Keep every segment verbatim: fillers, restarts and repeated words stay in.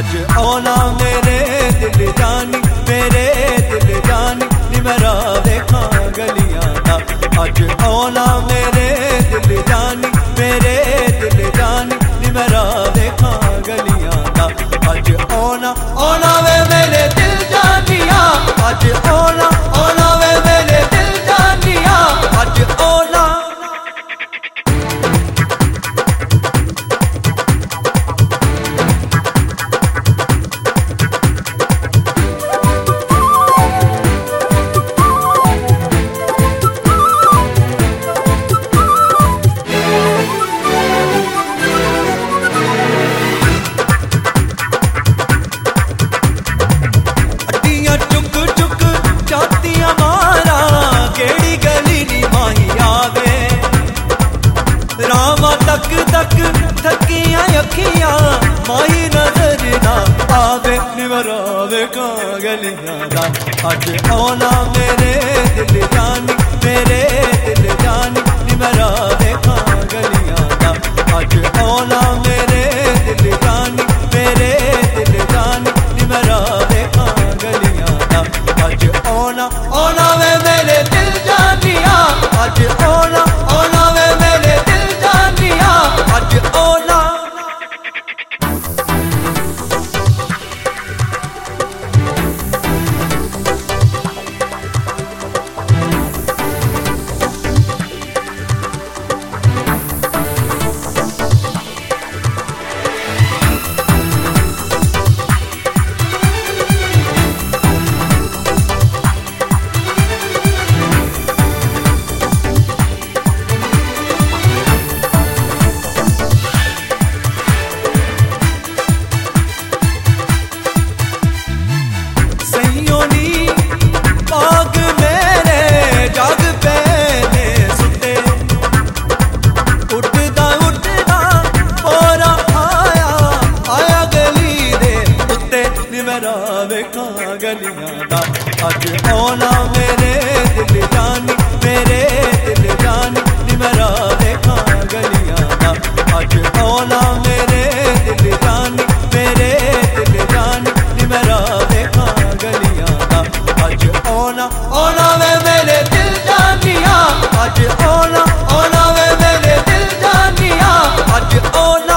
अज औना मेरे दिल जानी, मेरे दिल जानी नी मेरा देखा गलियां दा। अज औना मेरे दिल जानी, मेरे दिल जानी नी मेरा देखा गलियां दा। अज औना औना वे मेरे दिल जानिया, अज औना औना वे मेरे दिल जानिया, अज औना। तक तक थकियां अखियां माही नजर ना आवे निवरावे का गलियां दा। अज औना मेरे दिल जानी, मेरे दिल जानी निवरावे का गलियां दा। अज औना मेरे दिल जानी, मेरे दिल जानी निवरावे का गलियां दा। अज औना औना वे मेरे दिल जानिया, अज औना औना वे मेरे दिल जानिया, अज औना। गलियां दा। अज औना मेरे दिल जानी, मेरे दिल जानी नी मेरा देखा गलियां दा। अज औना मेरे दिल जानी, मेरे दिल जानी नी मेरा देखा गलियां दा। अज औना औना वे मेरे दिल जानिया, अज औना औना वे मेरे दिल जानिया, अज औना।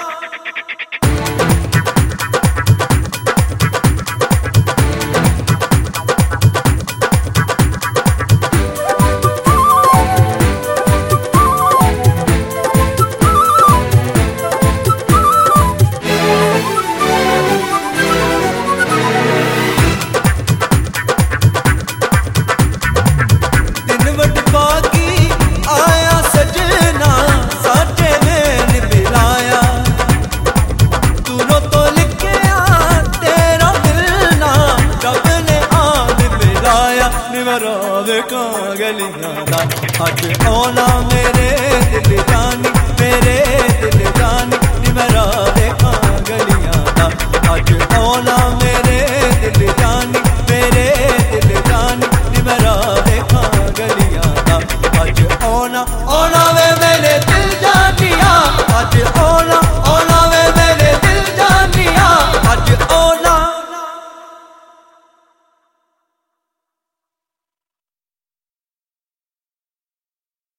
निवरावे का गलियां दा। अज औना मेरे दिल जानी, मेरे दिल जानी नी मेरा देखा गलियां दा। अज औना